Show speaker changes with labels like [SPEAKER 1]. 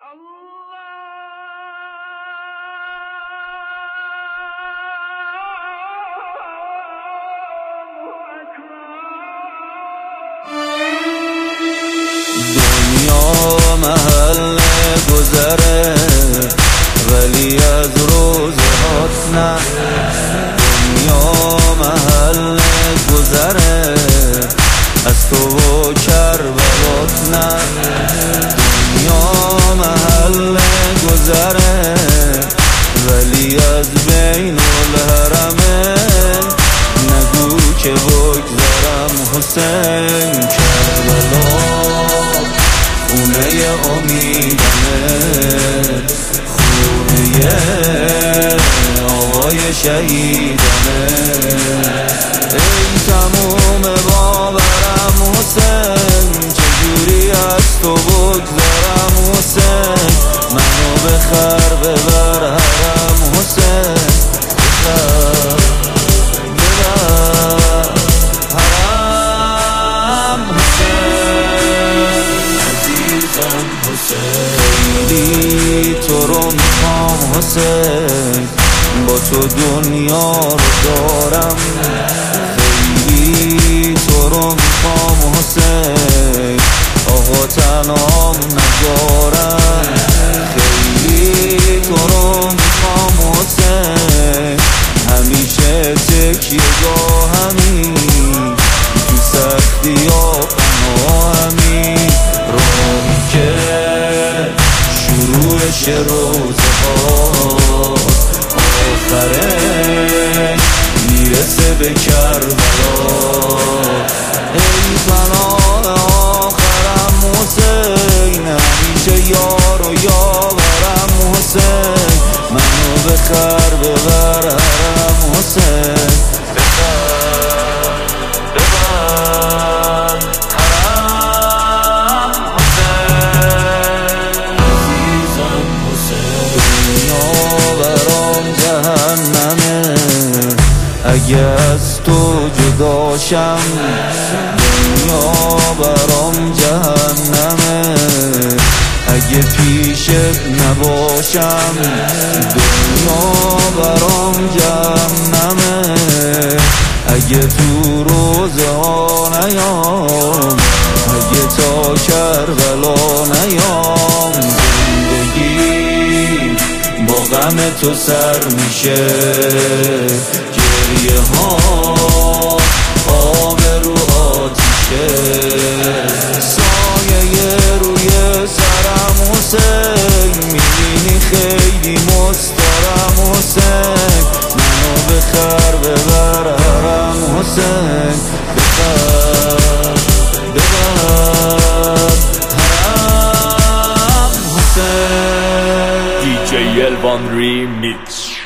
[SPEAKER 1] دنیا محل گذره ولی از روزهات نه. دنیا محل گذره از تو و کربلات نه. دنیا محل گذره ولی از بین الحرمه. نگو که بگذرم حسین، کربلا خونه امیدمه، خونه آقای شهیدمه. ای تموم باورم حسین، چجوری از تو بگذرم حسین. منو بخر ببر حرم حسین، ببر حرم حسین. عزیزم حسین، خیلی تو رو میخوام حسین، با تو دنیا رو دارم. خیلی تو رو میخوام حسین، آقا تنهام نذارم. خیلی تو رو میخوام حسین، همیشه تکیه گاهمی، تو سختی ها پناهمی. راهی که شروعش روزها آخرش میرسه به کربلا. ای پناه آخرم حسین، همیشه یار و یاورم حسین. منو بخر ببر حرم حسین، ببر حرم حسین. عزیزم حسین، دنیا برام جهنمه اگه از تو جداشم. دنیا برام جهنمه اگه پیشت نباشم. دنیا برام جهنمه اگه تو روزه ها نیام، اگه تا کربلا نیام. زندگی با غم تو سر میشه، گریه ها آب رو آتیشه. سایه روی سرم حسین، میبینی خیلی مسترم حسین. منو بخر ببر حرم حسین، ببر حرم حسین.
[SPEAKER 2] DJ Elvan Remix.